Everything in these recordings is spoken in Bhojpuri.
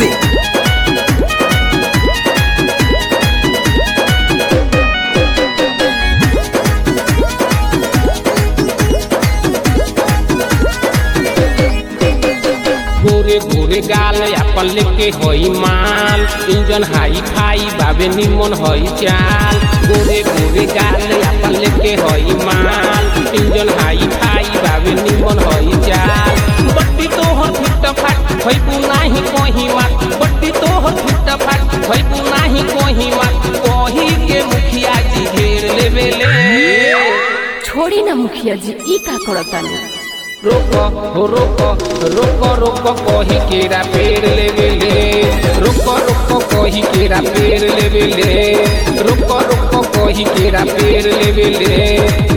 सिंह। गोरे गोरे गाल अपन लेके होई माल, इंजन हाई फाई बाबे निमन होई चाल। गोरे गोरे गाल अपन लेके होई माल, इंजन हाई फाई बाबे निमन होई चाल। बट्टी तोहर फिट फाट होइबू नाही कोही मात, बट्टी तोहर फिट फाट होइबू नाही कोही मात। कोही के मुखिया जी घेर लेवेले। छोड़ी ना मुखिया जी, ई का करतानी। रोको हो रोको रोको रोको कोही केरा पेड़ लेवेले। रोको रोको कोही केरा पेड़ लेवेले। रोको रोको कोही केरा पेड़ लेवेले।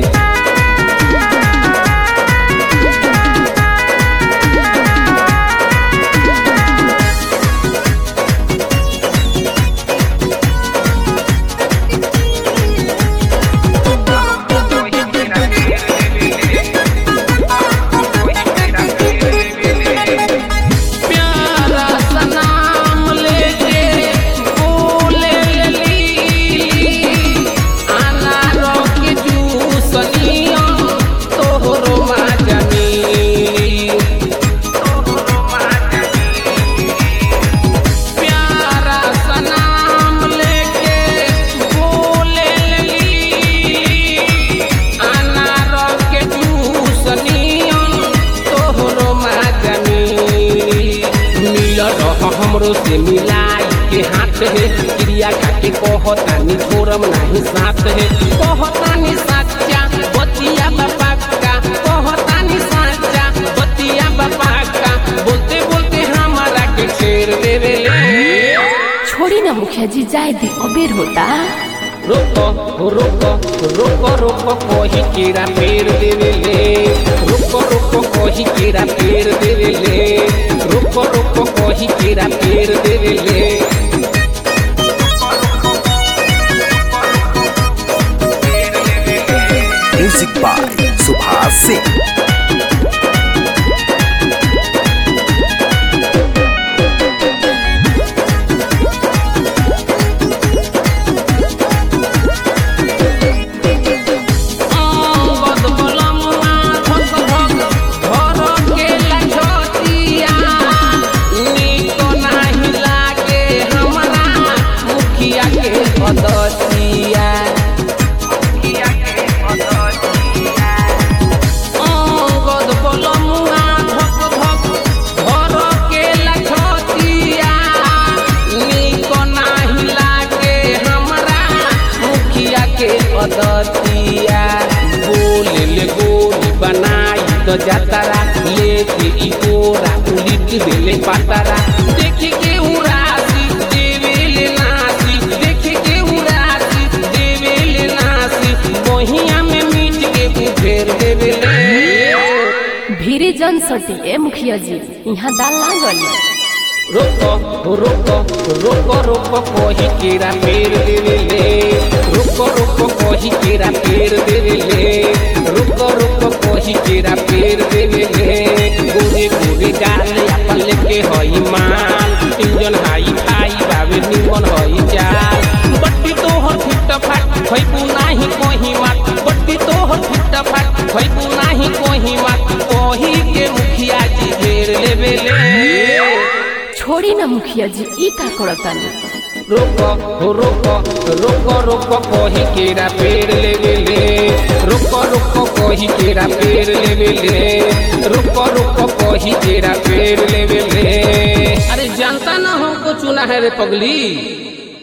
हमरो से मिलाई के हाथ है, क्रिया खाके कहतानी छोड़म नाही साथ है। कहतानी सच्चा बतिया बापा का, कहतानी सच्चा बतिया बापा का। बोलते बोलते हमारा के छेड़ देवेले। छोड़ी ना मुखिया जी, जाए दी अबेर होता। रोको रोको रोको रोको कोही केरा पेड़ देवेले। रोको रोको कोही केरा पेड़ देवेले। रोको रोको कोही केरा पेड़ देवेले। Music by Subhash Singh. बोले ले गोली बनाई तो जातारा, लेके ई कोरा उलिट देले पातारा। देखी के उरासी देवेले नासी, देखी के उरासी देवेले नासी। मोहिया में मीट के फेर देवेले। भीरी जन सटी ए मुखिया जी, यहाँ दाल लागल। रोको रोको रोको रोको कोही केरा पेड़ देवेले। रोको रोको कोही केरा पेड़ देवेले। रोको रोको कोही केरा पेड़ देवेले। गोरे गोरे गाल अपन लेके होई माल, इंजन हाई फाई बाबे निमन होई चाल। बट्टी तोहर फिट फाट होइबू नाही कोही मात, बट्टी तोहर फिट फाट होइबू नाही कोही मात। कोही के मुखिया जी घेर लेवेले। छोड़ी ना मुखिया जी, ई का करतानी। रोको रोको रोको रोको कोही केरा पेड़ लेवेले। रोको रोको कोही केरा पेड़ लेवेले। रोको रोको कोही केरा पेड़ लेवेले। अरे जानता ना हमको चुना है रे पगली।